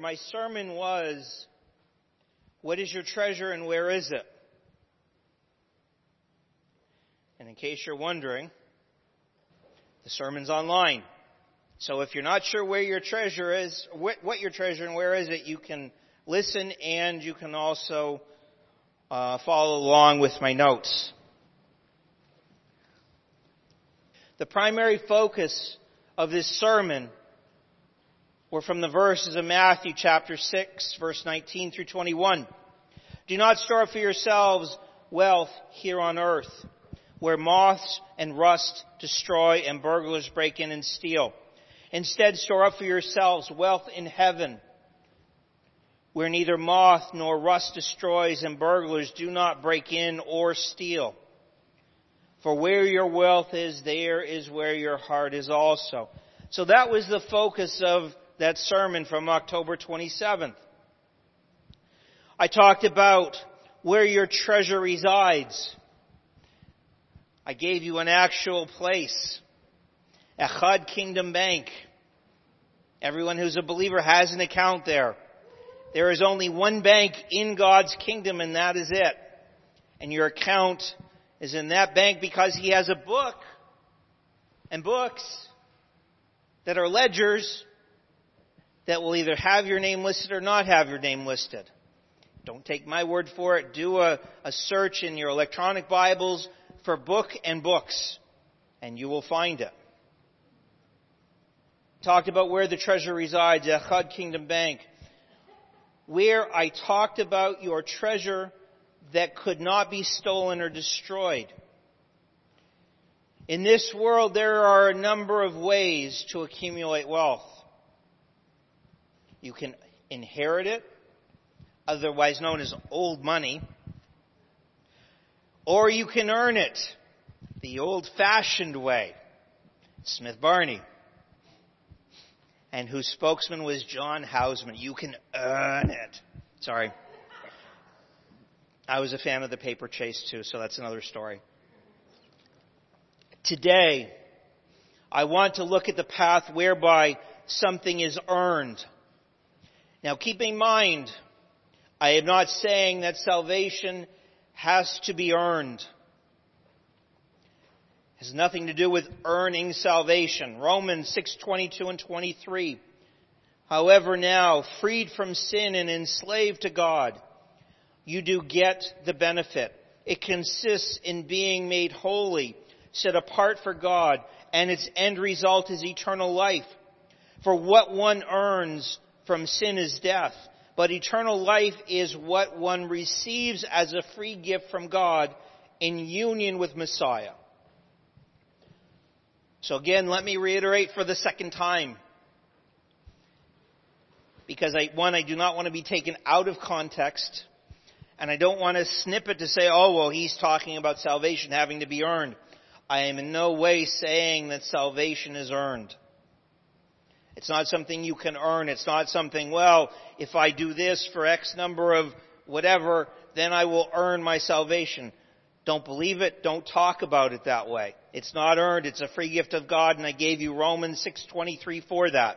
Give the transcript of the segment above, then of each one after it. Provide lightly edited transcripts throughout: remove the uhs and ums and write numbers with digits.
my sermon was, what is your treasure and where is it? And in case you're wondering, the sermon's online. So if you're not sure where your treasure is, what your treasure and where is it, you can listen and you can also follow along with my notes. The primary focus of this sermon were from the verses of Matthew chapter 6, verse 19 through 21. Do not store up for yourselves wealth here on earth, where moths and rust destroy and burglars break in and steal. Instead, store up for yourselves wealth in heaven, where neither moth nor rust destroys and burglars do not break in or steal. For where your wealth is, there is where your heart is also. So that was the focus of that sermon from October 27th. I talked about where your treasure resides. I gave you an actual place. Echad Kingdom Bank. Everyone who's a believer has an account there. There is only one bank in God's kingdom, and that is it. And your account is in that bank because He has a book and books that are ledgers that will either have your name listed or not have your name listed. Don't take my word for it. Do a search in your electronic Bibles for book and books, and you will find it. Talked about where the treasure resides, Echad Kingdom Bank, where I talked about your treasure that could not be stolen or destroyed. In this world, there are a number of ways to accumulate wealth. You can inherit it, otherwise known as old money, or you can earn it the old-fashioned way, Smith Barney, and whose spokesman was John Houseman. You can earn it. Sorry. I was a fan of the paper chase too, so that's another story. Today, I want to look at the path whereby something is earned. Now keep in mind, I am not saying that salvation has to be earned. It has nothing to do with earning salvation. Romans 6:22 and 23. However now, freed from sin and enslaved to God, you do get the benefit. It consists in being made holy, set apart for God, and its end result is eternal life. For what one earns from sin is death, but eternal life is what one receives as a free gift from God in union with Messiah. So again, let me reiterate for the second time. Because I do not want to be taken out of context. And I don't want to snip it to say, oh, well, he's talking about salvation having to be earned. I am in no way saying that salvation is earned. It's not something you can earn. It's not something, well, if I do this for X number of whatever, then I will earn my salvation. Don't believe it. Don't talk about it that way. It's not earned. It's a free gift of God, and I gave you Romans 6:23 for that.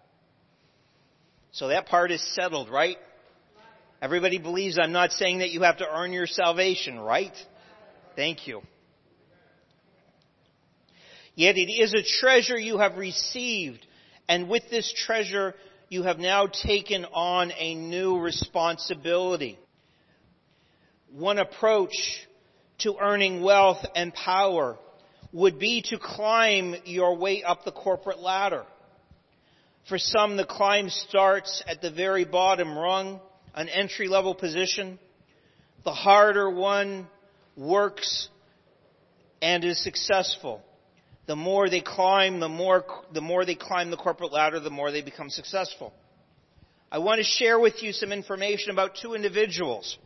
So that part is settled, right? Everybody believes I'm not saying that you have to earn your salvation, right? Thank you. Yet it is a treasure you have received, and with this treasure you have now taken on a new responsibility. One approach to earning wealth and power would be to climb your way up the corporate ladder. For some, the climb starts at the very bottom rung, an entry-level position. The harder one works and is successful. The more they climb, the more they climb the corporate ladder, the more they become successful. I want to share with you some information about two individuals.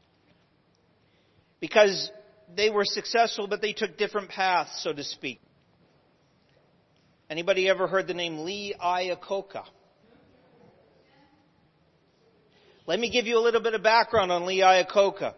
Because they were successful, but they took different paths, so to speak. Anybody ever heard the name Lee Iacocca? Let me give you a little bit of background on Lee Iacocca.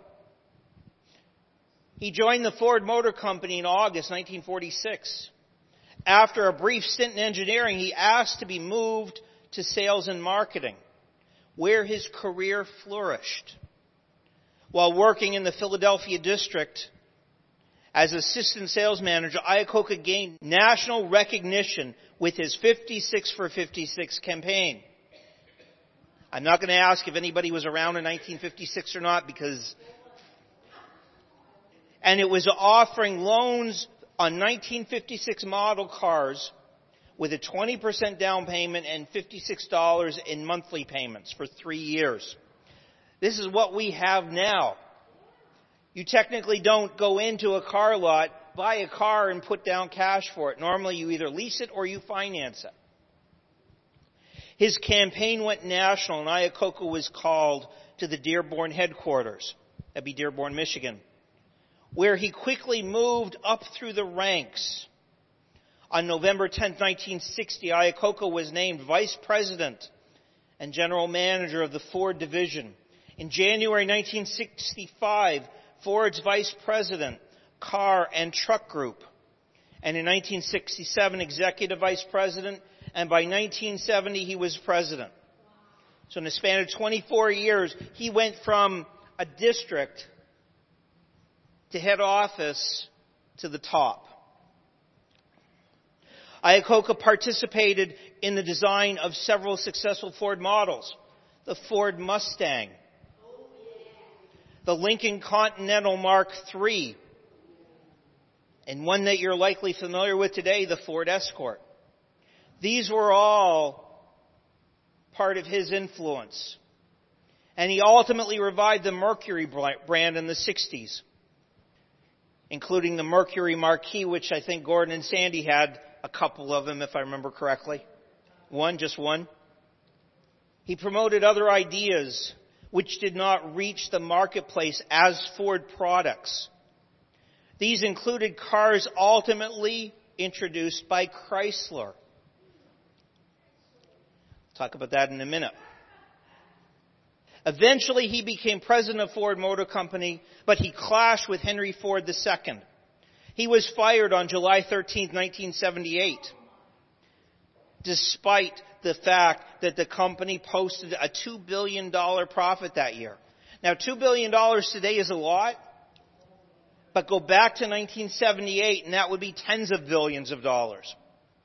He joined the Ford Motor Company in August 1946. After a brief stint in engineering, he asked to be moved to sales and marketing. where his career flourished. While working in the Philadelphia district as assistant sales manager, Iacocca gained national recognition with his 56 for 56 campaign. I'm not going to ask if anybody was around in 1956 or not, and it was offering loans on 1956 model cars with a 20% down payment and $56 in monthly payments for 3 years. This is what we have now. You technically don't go into a car lot, buy a car, and put down cash for it. Normally you either lease it or you finance it. His campaign went national, and Iacocca was called to the Dearborn headquarters. That'd be Dearborn, Michigan, where he quickly moved up through the ranks. On November 10, 1960, Iacocca was named Vice President and General Manager of the Ford Division. In January 1965, Ford's Vice President, Car and Truck Group. And in 1967, Executive Vice President. And by 1970, he was President. So in a span of 24 years, he went from a district to head office to the top. Iacocca participated in the design of several successful Ford models. The Ford Mustang, the Lincoln Continental Mark III, and one that you're likely familiar with today, the Ford Escort. These were all part of his influence. And he ultimately revived the Mercury brand in the 60s, including the Mercury Marquis, which I think Gordon and Sandy had a couple of them, if I remember correctly. Just one. He promoted other ideas which did not reach the marketplace as Ford products. These included cars ultimately introduced by Chrysler. Talk about that in a minute. Eventually, he became president of Ford Motor Company, but he clashed with Henry Ford II. He was fired on July 13, 1978, despite the fact that the company posted a $2 billion profit that year. Now, $2 billion today is a lot, but go back to 1978, and that would be tens of billions of dollars.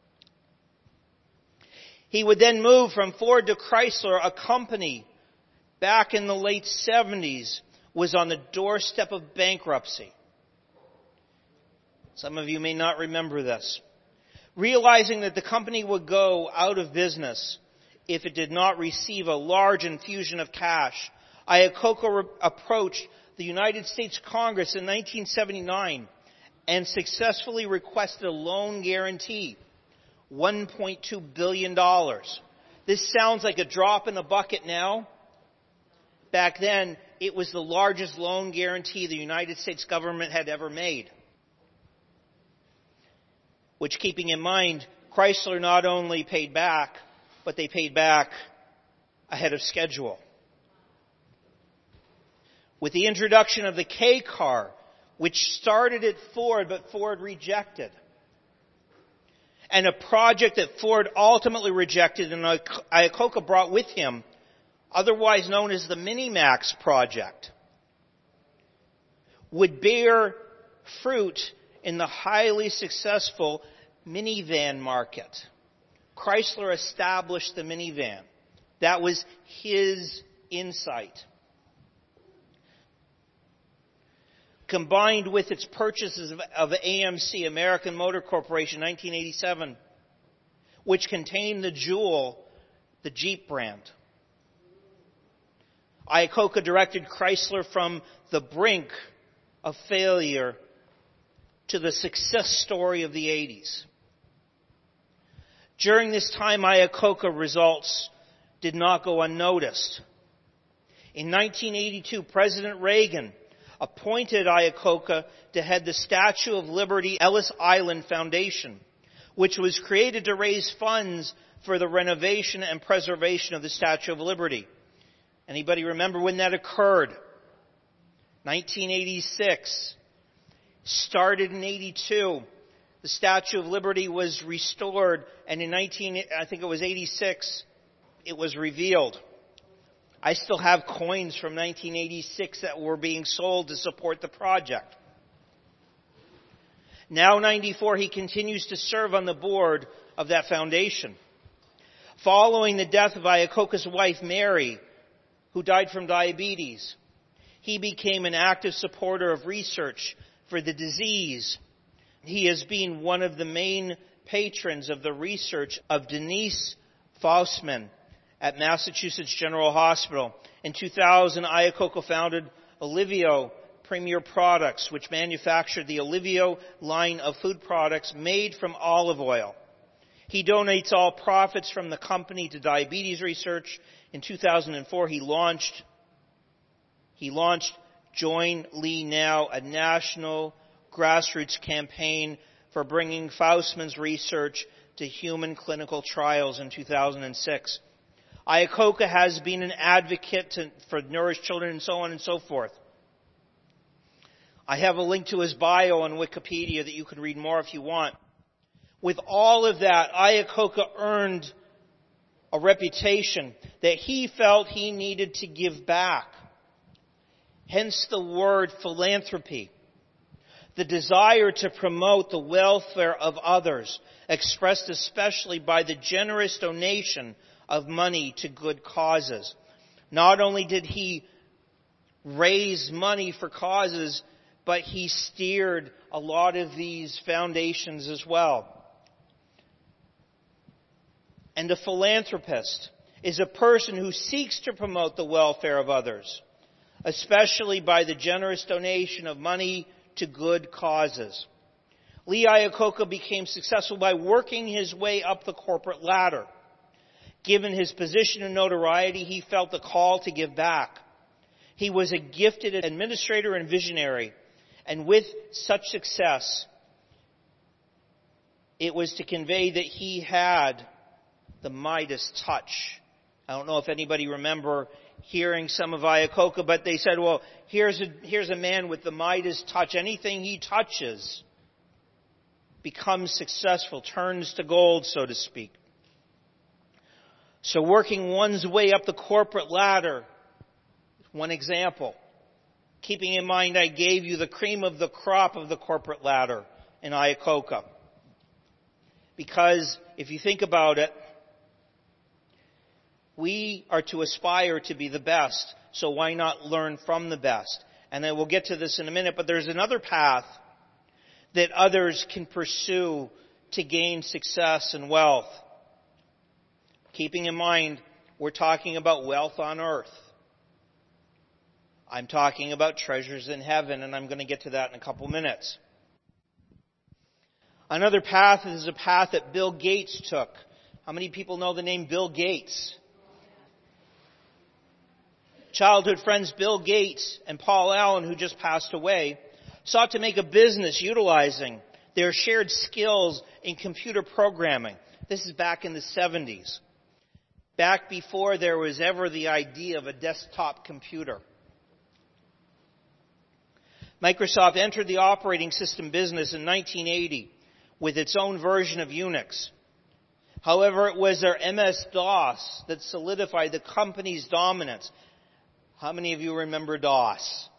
He would then move from Ford to Chrysler, a company back in the late 70s was on the doorstep of bankruptcy. Some of you may not remember this. Realizing that the company would go out of business if it did not receive a large infusion of cash, Iacocca approached the United States Congress in 1979 and successfully requested a loan guarantee, $1.2 billion. This sounds like a drop in the bucket now. Back then, it was the largest loan guarantee the United States government had ever made. Which, keeping in mind, Chrysler not only paid back, but they paid back ahead of schedule. With the introduction of the K car, which started at Ford, but Ford rejected, and a project that Ford ultimately rejected and Iacocca brought with him, otherwise known as the Minimax project, would bear fruit in the highly successful minivan market. Chrysler established the minivan. That was his insight. Combined with its purchases of AMC, American Motor Corporation, 1987, which contained the jewel, the Jeep brand. Iacocca directed Chrysler from the brink of failure to the success story of the 80s. During this time, Iacocca results did not go unnoticed. In 1982, President Reagan appointed Iacocca to head the Statue of Liberty Ellis Island Foundation, which was created to raise funds for the renovation and preservation of the Statue of Liberty. Anybody remember when that occurred? 1986. Started in 82. The Statue of Liberty was restored, and in 86, it was revealed. I still have coins from 1986 that were being sold to support the project. Now 94, he continues to serve on the board of that foundation. Following the death of Iacocca's wife, Mary, who died from diabetes, he became an active supporter of research for the disease. He has been one of the main patrons of the research of Denise Faustman at Massachusetts General Hospital. In 2000, Iacocca founded Olivio Premier Products, which manufactured the Olivio line of food products made from olive oil. He donates all profits from the company to diabetes research. In 2004, he launched Join Lee Now, a national grassroots campaign for bringing Faustman's research to human clinical trials in 2006. Iacocca has been an advocate for nourished children and so on and so forth. I have a link to his bio on Wikipedia that you can read more if you want. With all of that, Iacocca earned a reputation that he felt he needed to give back. Hence the word philanthropy. The desire to promote the welfare of others, expressed especially by the generous donation of money to good causes. Not only did he raise money for causes, but he steered a lot of these foundations as well. And a philanthropist is a person who seeks to promote the welfare of others, especially by the generous donation of money to good causes. Lee Iacocca became successful by working his way up the corporate ladder. Given his position and notoriety, he felt the call to give back. He was a gifted administrator and visionary, and with such success, it was to convey that he had the Midas touch. I don't know if anybody remember hearing some of Iacocca, but they said, well, here's a man with the Midas touch. Anything he touches becomes successful, turns to gold, so to speak. So working one's way up the corporate ladder, one example. Keeping in mind I gave you the cream of the crop of the corporate ladder in Iacocca. Because if you think about it, we are to aspire to be the best, so why not learn from the best? And then we'll get to this in a minute, but there's another path that others can pursue to gain success and wealth. Keeping in mind, we're talking about wealth on earth. I'm talking about treasures in heaven, and I'm going to get to that in a couple minutes. Another path is a path that Bill Gates took. How many people know the name Bill Gates? Childhood friends Bill Gates and Paul Allen, who just passed away, sought to make a business utilizing their shared skills in computer programming. This is back in the 70s. Back before there was ever the idea of a desktop computer. Microsoft entered the operating system business in 1980 with its own version of Unix. However, it was their MS-DOS that solidified the company's dominance. How many of you remember DOS?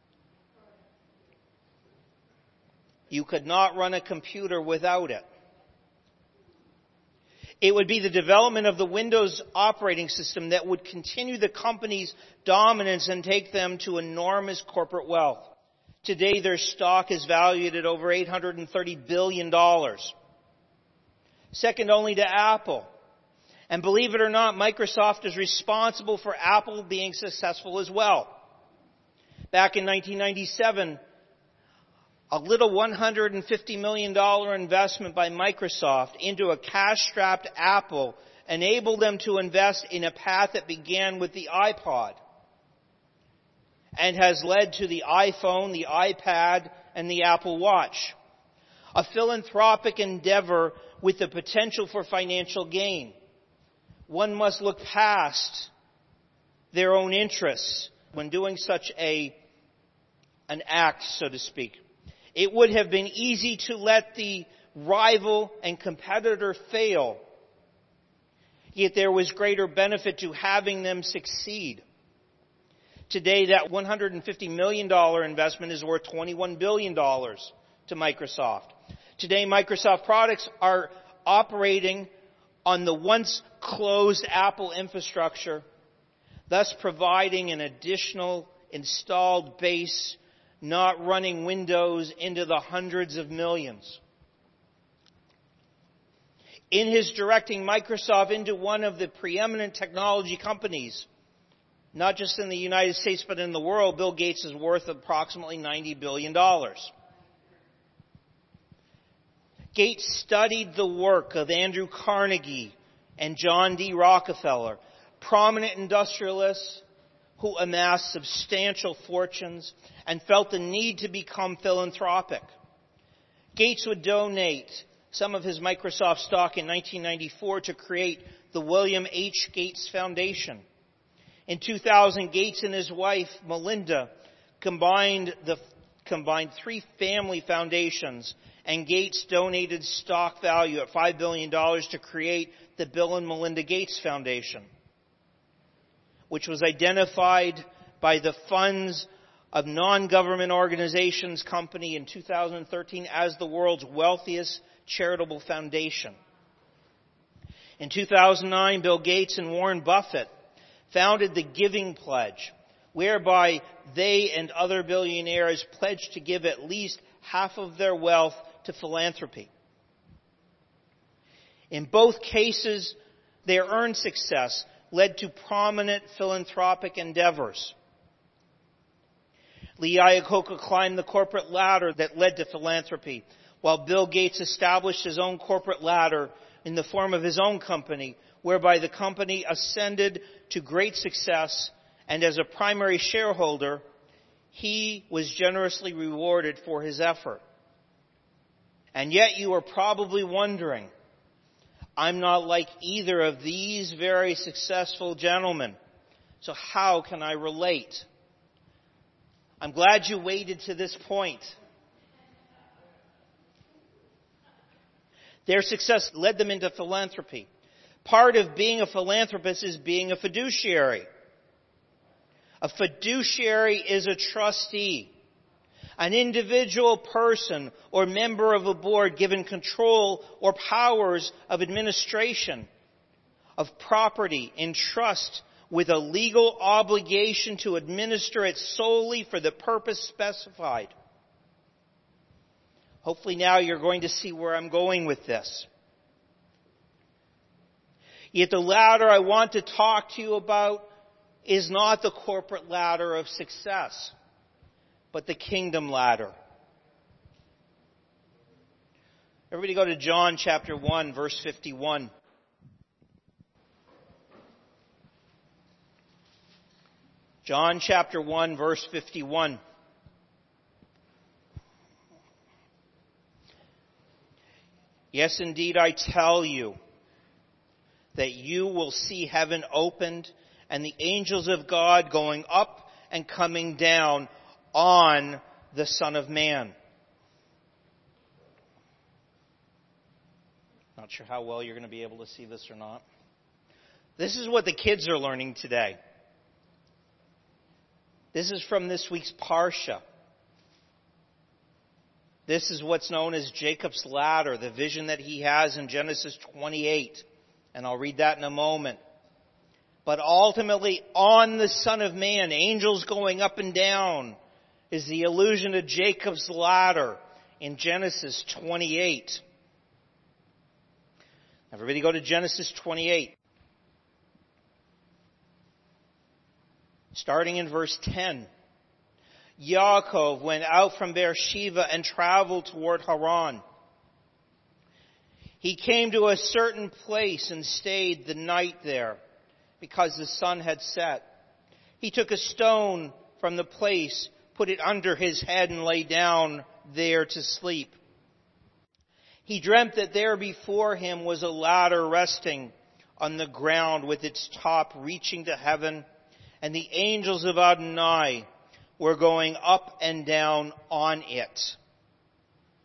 You could not run a computer without it. It would be the development of the Windows operating system that would continue the company's dominance and take them to enormous corporate wealth. Today, their stock is valued at over $830 billion. Second only to Apple. And believe it or not, Microsoft is responsible for Apple being successful as well. Back in 1997, a little $150 million investment by Microsoft into a cash-strapped Apple enabled them to invest in a path that began with the iPod and has led to the iPhone, the iPad, and the Apple Watch. A philanthropic endeavor with the potential for financial gain. One must look past their own interests when doing such an act, so to speak. It would have been easy to let the rival and competitor fail, yet there was greater benefit to having them succeed. Today, that $150 million investment is worth $21 billion to Microsoft. Today, Microsoft products are operating on the once closed Apple infrastructure, thus providing an additional installed base, not running Windows into the hundreds of millions. In his directing Microsoft into one of the preeminent technology companies, not just in the United States but in the world, Bill Gates is worth approximately $90 billion. Gates studied the work of Andrew Carnegie and John D. Rockefeller, prominent industrialists who amassed substantial fortunes and felt the need to become philanthropic. Gates would donate some of his Microsoft stock in 1994 to create the William H. Gates Foundation. In 2000, Gates and his wife, Melinda, combined 3 family foundations, and Gates donated stock value at $5 billion to create the Bill and Melinda Gates Foundation, which was identified by the Funds of Non-Government Organizations Company in 2013 as the world's wealthiest charitable foundation. In 2009, Bill Gates and Warren Buffett founded the Giving Pledge, whereby they and other billionaires pledged to give at least half of their wealth to philanthropy. In both cases, their earned success led to prominent philanthropic endeavors. Lee Iacocca climbed the corporate ladder that led to philanthropy, while Bill Gates established his own corporate ladder in the form of his own company, whereby the company ascended to great success, and as a primary shareholder, he was generously rewarded for his effort. And yet you are probably wondering, I'm not like either of these very successful gentlemen, so how can I relate? I'm glad you waited to this point. Their success led them into philanthropy. Part of being a philanthropist is being a fiduciary. A fiduciary is a trustee, an individual person or member of a board given control or powers of administration of property in trust with a legal obligation to administer it solely for the purpose specified. Hopefully now you're going to see where I'm going with this. Yet the ladder I want to talk to you about is not the corporate ladder of success, but the kingdom ladder. Everybody go to John chapter 1, verse 51. John chapter 1, verse 51. Yes, indeed, I tell you that you will see heaven opened and the angels of God going up and coming down on the Son of Man. Not sure how well you're going to be able to see this or not. This is what the kids are learning today. This is from this week's Parsha. This is what's known as Jacob's ladder, the vision that he has in Genesis 28. And I'll read that in a moment. But ultimately, on the Son of Man, angels going up and down, is the allusion to Jacob's ladder in Genesis 28. Everybody go to Genesis 28. Starting in verse 10. Yaakov went out from Beersheba and traveled toward Haran. He came to a certain place and stayed the night there, because the sun had set. He took a stone from the place, put it under his head, and lay down there to sleep. He dreamt that there before him was a ladder resting on the ground with its top reaching to heaven, and the angels of Adonai were going up and down on it.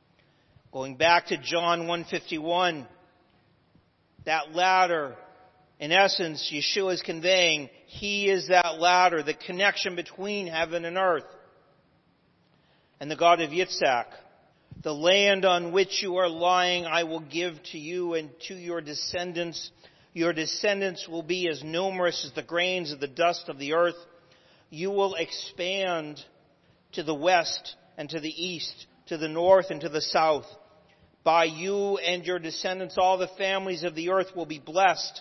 Going back to John 1:51, that ladder In essence, Yeshua is conveying He is that ladder, the connection between heaven and earth. And the God of Yitzhak, the land on which you are lying I will give to you and to your descendants. Your descendants will be as numerous as the grains of the dust of the earth. You will expand to the west and to the east, to the north and to the south. By you and your descendants all the families of the earth will be blessed.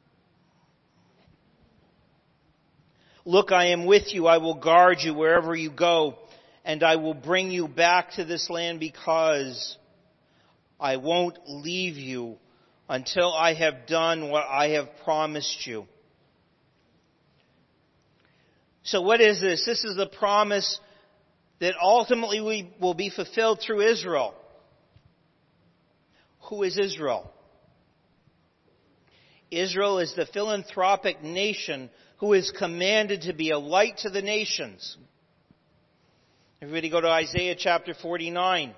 Look, I am with you. I will guard you wherever you go, and I will bring you back to this land because I won't leave you until I have done what I have promised you. So what is this? This is the promise that ultimately will be fulfilled through Israel. Who is Israel? Israel is the philanthropic nation who is commanded to be a light to the nations. Everybody go to Isaiah chapter 49.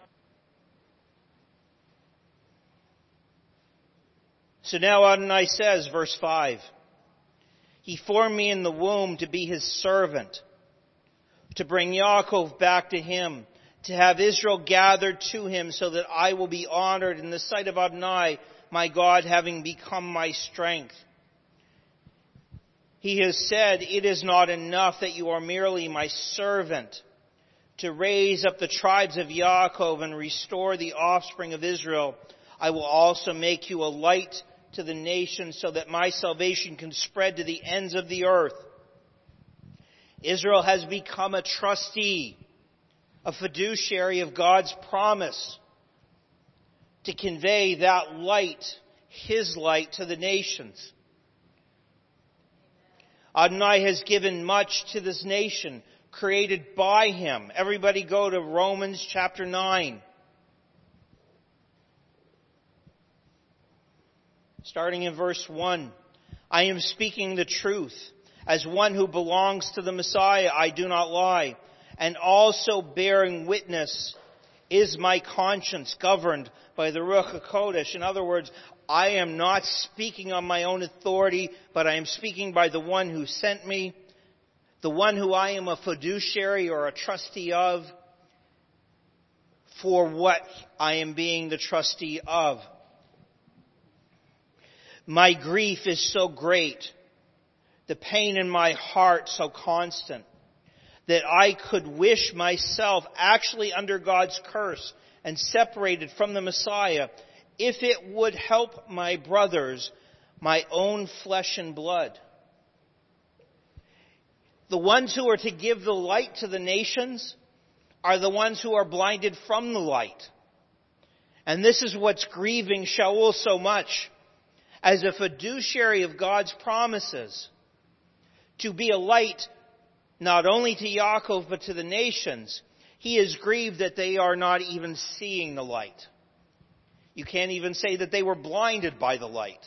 So now Adonai says, verse 5, He formed me in the womb to be His servant, to bring Yaakov back to Him, to have Israel gathered to Him so that I will be honored in the sight of Adonai, my God, having become my strength. He has said, it is not enough that you are merely my servant to raise up the tribes of Yaakov and restore the offspring of Israel. I will also make you a light to the nations so that my salvation can spread to the ends of the earth. Israel has become a trustee, a fiduciary of God's promise to convey that light, His light, to the nations. Adonai has given much to this nation, created by Him. Everybody go to Romans chapter 9. Starting in verse 1. I am speaking the truth. As one who belongs to the Messiah, I do not lie. And also bearing witness is my conscience, governed by the Ruach HaKodesh. In other words, I am not speaking on my own authority, but I am speaking by the one who sent me, the one who I am a fiduciary or a trustee of, for what I am being the trustee of. My grief is so great, the pain in my heart so constant, that I could wish myself actually under God's curse and separated from the Messiah, if it would help my brothers, my own flesh and blood. The ones who are to give the light to the nations are the ones who are blinded from the light. And this is what's grieving Shaul so much. As a fiduciary of God's promises, to be a light not only to Yaakov but to the nations, he is grieved that they are not even seeing the light. You can't even say that they were blinded by the light.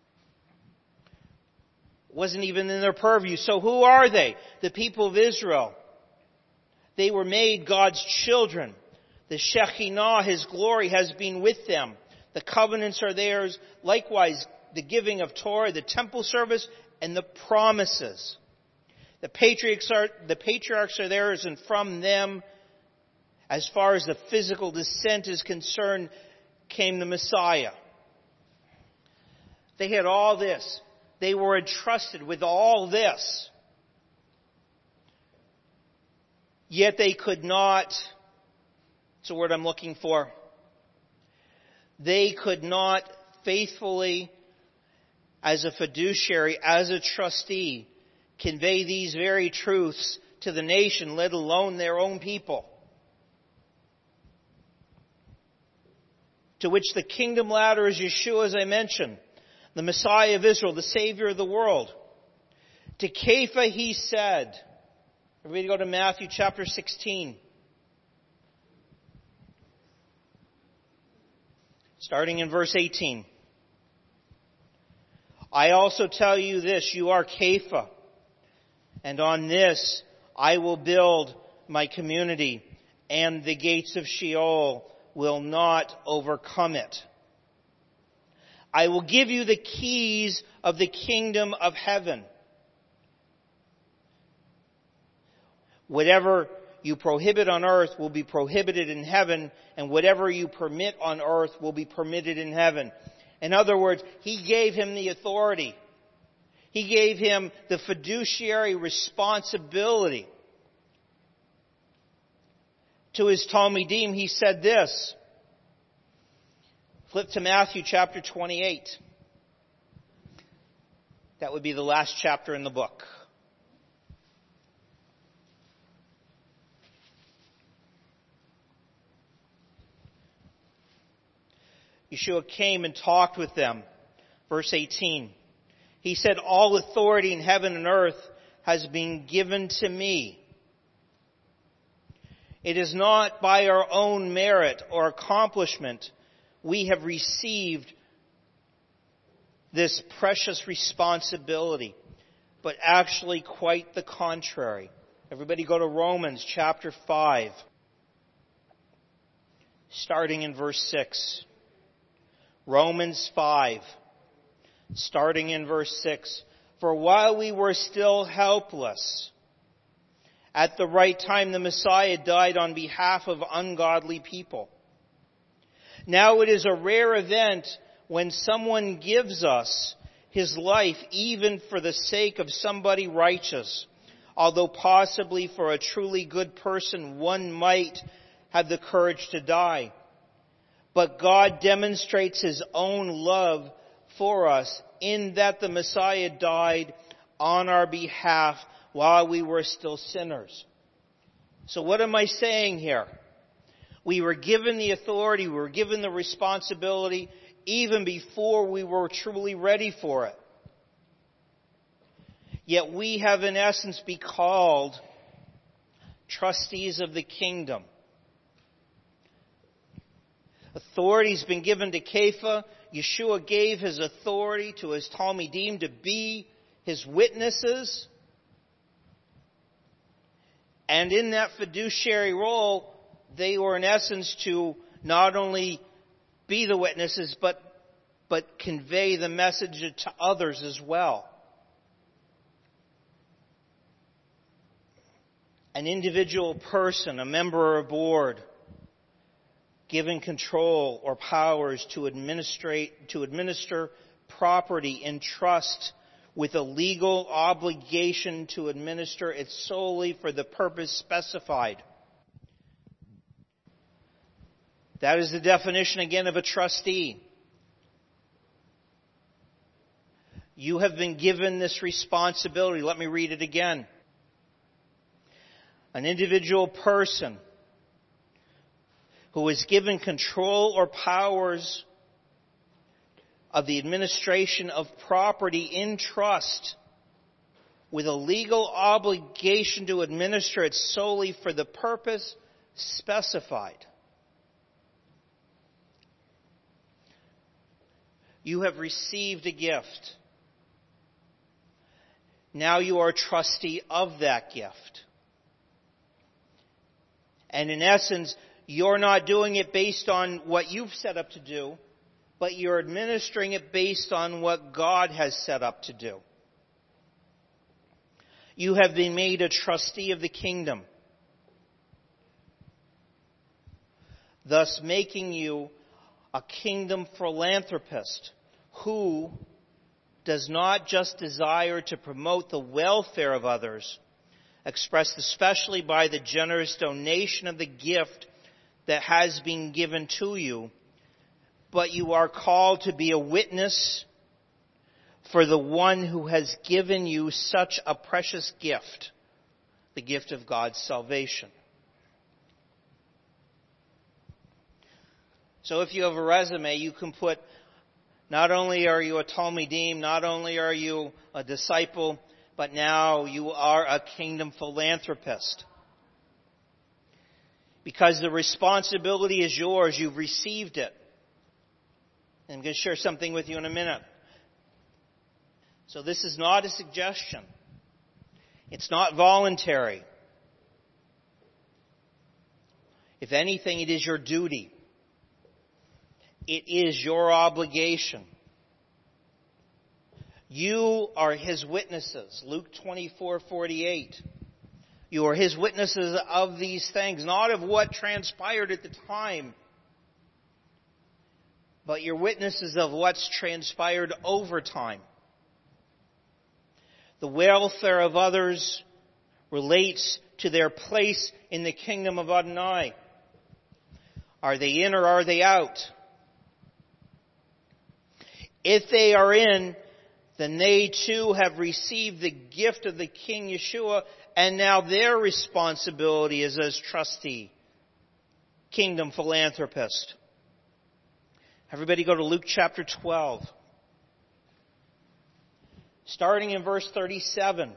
It wasn't even in their purview. So who are they? The people of Israel. They were made God's children. The Shekhinah, His glory, has been with them. The covenants are theirs. Likewise, the giving of Torah, the temple service, and the promises. The patriarchs are theirs, and from them, as far as the physical descent is concerned, came the Messiah. They had all this. They were entrusted with all this. Yet they could not, it's the word I'm looking for, they could not faithfully, as a fiduciary, as a trustee, convey these very truths to the nation, let alone their own people. To which the kingdom ladder is Yeshua, as I mentioned, the Messiah of Israel, the Savior of the world. To Kepha he said, everybody go to Matthew chapter 16. Starting in verse 18. I also tell you this, you are Kepha, and on this I will build my community, and the gates of Sheol will not overcome it. I will give you the keys of the kingdom of heaven. Whatever you prohibit on earth will be prohibited in heaven, and whatever you permit on earth will be permitted in heaven. In other words, he gave him the authority. He gave him the fiduciary responsibility. To his Talmidim, he said this. Flip to Matthew chapter 28. That would be the last chapter in the book. Yeshua came and talked with them. Verse 18. He said, all authority in heaven and earth has been given to me. It is not by our own merit or accomplishment we have received this precious responsibility, but actually quite the contrary. Everybody go to Romans chapter 5, starting in verse 6. Romans 5, starting in verse 6. For while we were still helpless, at the right time the Messiah died on behalf of ungodly people. Now it is a rare event when someone gives us his life even for the sake of somebody righteous, although possibly for a truly good person one might have the courage to die. But God demonstrates his own love for us in that the Messiah died on our behalf while we were still sinners. So what am I saying here? We were given the authority, we were given the responsibility even before we were truly ready for it. Yet we have in essence been called trustees of the kingdom. Authority's been given to Kepha. Yeshua gave his authority to his Talmidim to be his witnesses. And in that fiduciary role, they were in essence to not only be the witnesses, but convey the message to others as well. An individual person, a member of a board, given control or powers to administer property in trust with a legal obligation to administer it solely for the purpose specified. That is the definition again of a trustee. You have been given this responsibility. Let me read it again. An individual person who is given control or powers of the administration of property in trust with a legal obligation to administer it solely for the purpose specified. You have received a gift. Now you are a trustee of that gift. And in essence, you're not doing it based on what you've set up to do, but you're administering it based on what God has set up to do. You have been made a trustee of the kingdom, thus making you a kingdom philanthropist who does not just desire to promote the welfare of others, expressed especially by the generous donation of the gift that has been given to you, but you are called to be a witness for the one who has given you such a precious gift, the gift of God's salvation. So if you have a resume, you can put, not only are you a Talmidim, not only are you a disciple, but now you are a kingdom philanthropist. Because the responsibility is yours, you've received it. And I'm going to share something with you in a minute. So this is not a suggestion. It's not voluntary. If anything, it is your duty. It is your obligation. You are his witnesses. Luke 24:48. You are his witnesses of these things, not of what transpired at the time, but you're witnesses of what's transpired over time. The welfare of others relates to their place in the kingdom of Adonai. Are they in or are they out? If they are in, then they too have received the gift of the King Yeshua, and now their responsibility is as trustee, kingdom philanthropist. Everybody go to Luke chapter 12. Starting in verse 37.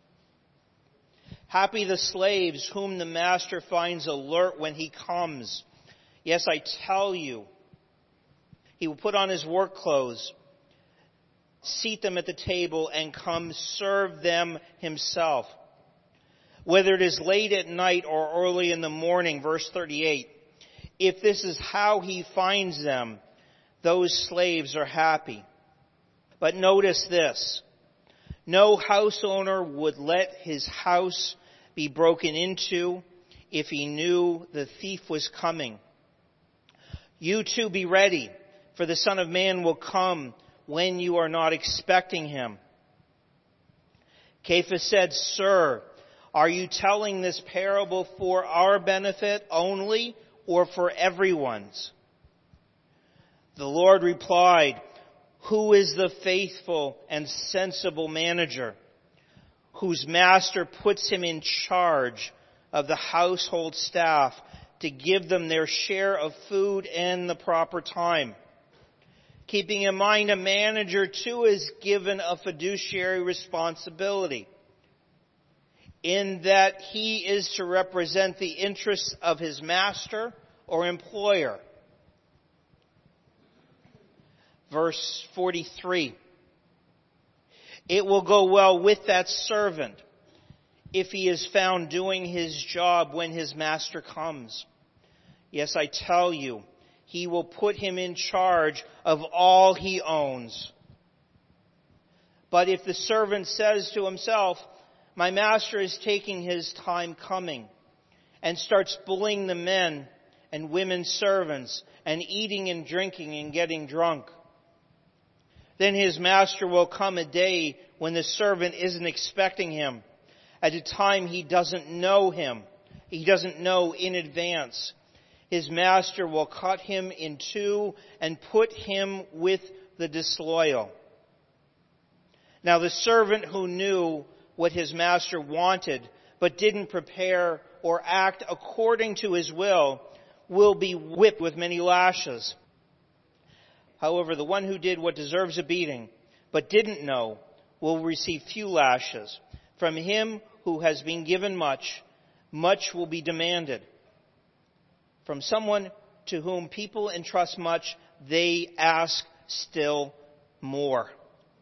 Happy the slaves whom the master finds alert when he comes. Yes, I tell you, he will put on his work clothes, seat them at the table, and come serve them himself. Whether it is late at night or early in the morning, verse 38. If this is how he finds them, those slaves are happy. But notice this. No house owner would let his house be broken into if he knew the thief was coming. You too be ready, for the Son of Man will come when you are not expecting him. Cephas said, Sir, are you telling this parable for our benefit only or for everyone's? The Lord replied, Who is the faithful and sensible manager, whose master puts him in charge of the household staff to give them their share of food in the proper time? Keeping in mind, a manager too is given a fiduciary responsibility, in that he is to represent the interests of his master or employer. Verse 43. It will go well with that servant if he is found doing his job when his master comes. Yes, I tell you, he will put him in charge of all he owns. But if the servant says to himself, My master is taking his time coming, and starts bullying the men and women servants, and eating and drinking and getting drunk, then his master will come a day when the servant isn't expecting him, at a time he doesn't know him. He doesn't know in advance. His master will cut him in two and put him with the disloyal. Now the servant who knew what his master wanted, but didn't prepare or act according to his will be whipped with many lashes. However, the one who did what deserves a beating, but didn't know, will receive few lashes. From him who has been given much, much will be demanded. From someone to whom people entrust much, they ask still more.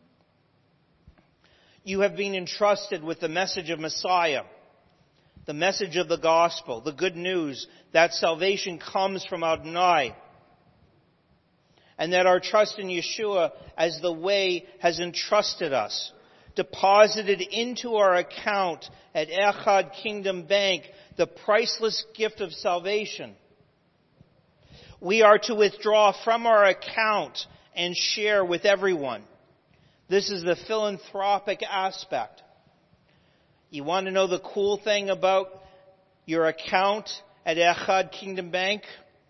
You have been entrusted with the message of Messiah, the message of the gospel, the good news that salvation comes from Adonai, and that our trust in Yeshua as the way has entrusted us, deposited into our account at Echad Kingdom Bank, the priceless gift of salvation. We are to withdraw from our account and share with everyone. This is the philanthropic aspect. You want to know the cool thing about your account at Echad Kingdom Bank?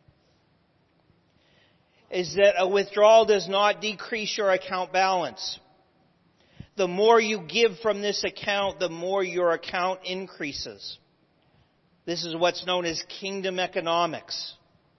Is that a withdrawal does not decrease your account balance. The more you give from this account, the more your account increases. This is what's known as kingdom economics.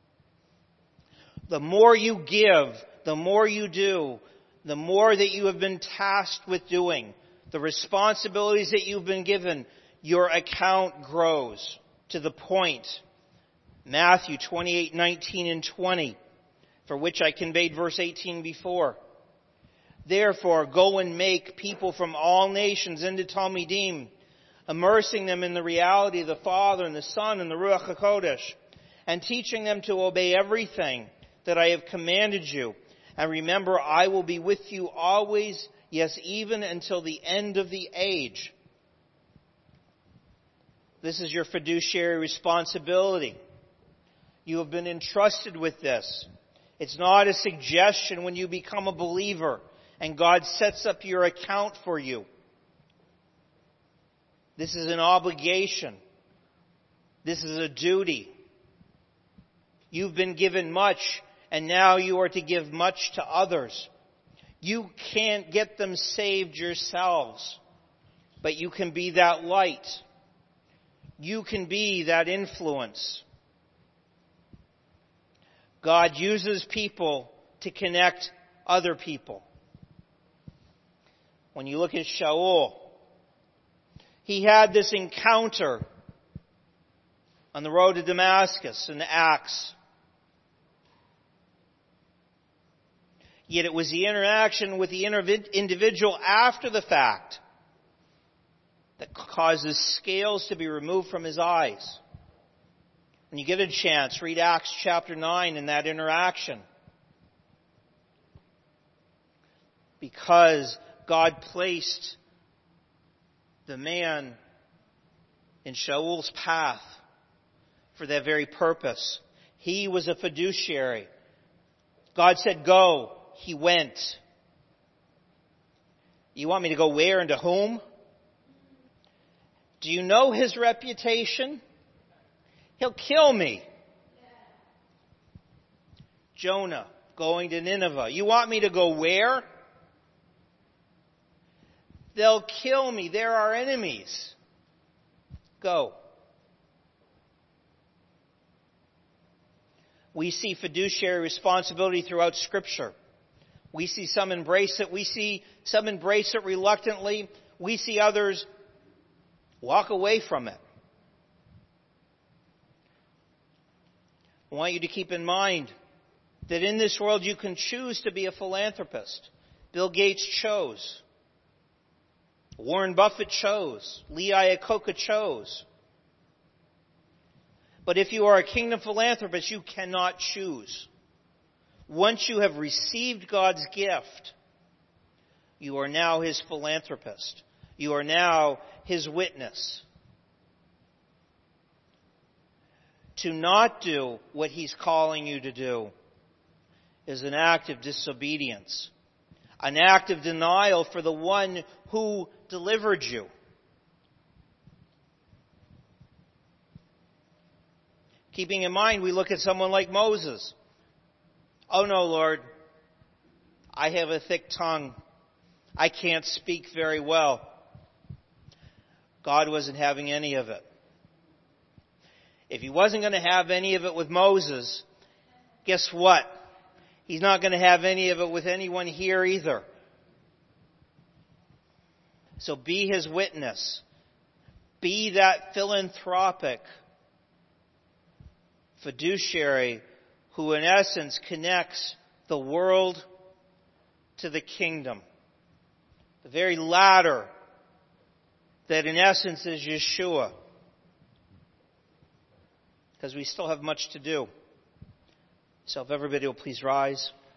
The more you give, the more you do, the more that you have been tasked with doing, the responsibilities that you've been given, your account grows to the point. Matthew 28:19 and 20. For which I conveyed verse 18 before. Therefore, go and make people from all nations into Talmidim, immersing them in the reality of the Father and the Son and the Ruach HaKodesh, and teaching them to obey everything that I have commanded you. And remember, I will be with you always, Yes, even until the end of the age. This is your fiduciary responsibility. You have been entrusted with this. It's not a suggestion when you become a believer and God sets up your account for you. This is an obligation. This is a duty. You've been given much, and now you are to give much to others. You can't get them saved yourselves, but you can be that light. You can be that influence. God uses people to connect other people. When you look at Shaul, he had this encounter on the road to Damascus in Acts. Yet it was the interaction with the individual after the fact that causes scales to be removed from his eyes. When you get a chance, read Acts chapter 9 in that interaction. Because God placed the man in Shaul's path for that very purpose. He was a fiduciary. God said, go. He went. You want me to go where and to whom? Do you know his reputation? He'll kill me. Jonah going to Nineveh. You want me to go where? They'll kill me. They're our enemies. Go. We see fiduciary responsibility throughout Scripture. We see some embrace it. We see some embrace it reluctantly. We see others walk away from it. I want you to keep in mind that in this world you can choose to be a philanthropist. Bill Gates chose. Warren Buffett chose. Lee Iacocca chose. But if you are a kingdom philanthropist, you cannot choose. Once you have received God's gift, you are now His philanthropist. You are now His witness. To not do what He's calling you to do is an act of disobedience, an act of denial for the one who delivered you. Keeping in mind, we look at someone like Moses. Oh no, Lord, I have a thick tongue. I can't speak very well. God wasn't having any of it. If He wasn't going to have any of it with Moses, guess what? He's not going to have any of it with anyone here either. So be His witness. Be that philanthropic fiduciary who in essence connects the world to the kingdom. The very ladder that in essence is Yeshua. Because we still have much to do. So if everybody will please rise.